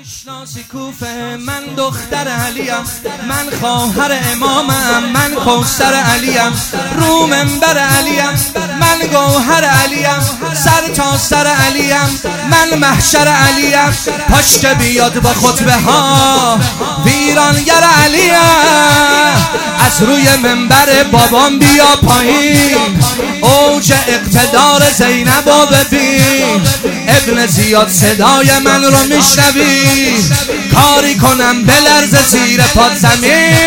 میشناسی کوفه، من دختر علیم، من خواهر امامم، من کوثر علیم، رو منبر علیم، من گوهر علیم، سر تا سر علیم، من محشر علیم، پاش که بیاد با خطبه ها ویرانگر علیم، از روی منبر بابام بیا پایین، اوج اقتدار زینب و ببین، ابن زیاد صدای من رو میشنوی، کاری کنم بلرزه زیر پاد زمین،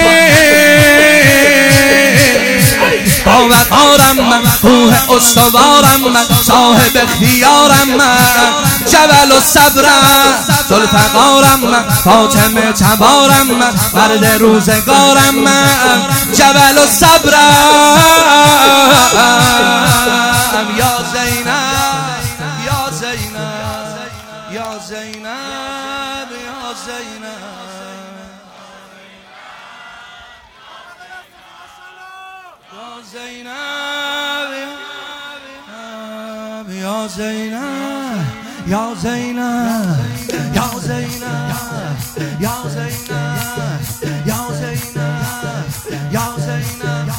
با وقارم من، کوه استوارم من، صاحب اختیارم من، جبل و صبرم، ذوالفقارم من، فاطمه تبارم من، مرد روزگارم من، جبل و صبرم، یا زینب یا زینب یا زینب یا زینب یا زینب یا زینب یا زینب یا زینب یا زینب یا زینب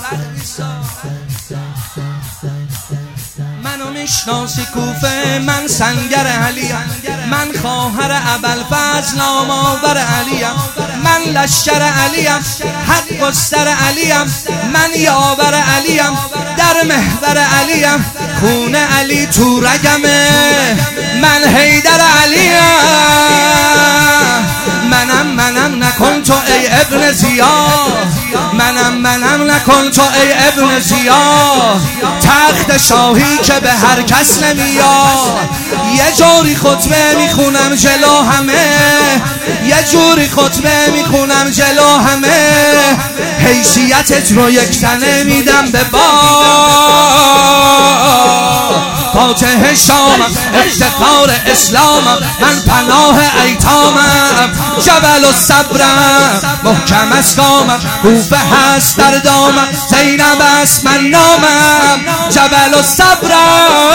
منو میشناسی کوفه، من سنگر علیم، من خواهر ابوالفضل نامآور علیم، من لشکر علیم، حق گستر علیم، من یاور علیم، در محور علیم، خون علی تو رگمه، من حیدر علیم، منم نکن تو ای ابن زیاد، منم نکن تو ای ابن زیاد، تخت شاهی که به هر کس نمیاد، یه جوری خطبه میخونم جلو همه، یه جوری خطبه میخونم جلو همه، حیثیتت رو یک تنه میدم به فاتح شامم، افتخار اسلامم، من پناه ایتامم، جبل و صبرم، محکم از گامم، کوفه هست در دامم، زینب است من نامم، جبل و صبرم،